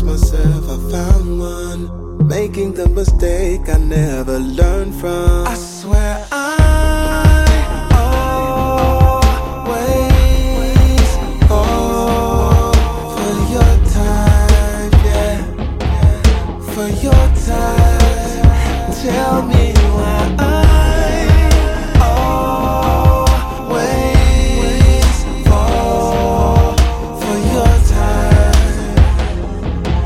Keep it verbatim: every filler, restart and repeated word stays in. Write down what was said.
myself, I found one, making the mistake I never learned from. I swear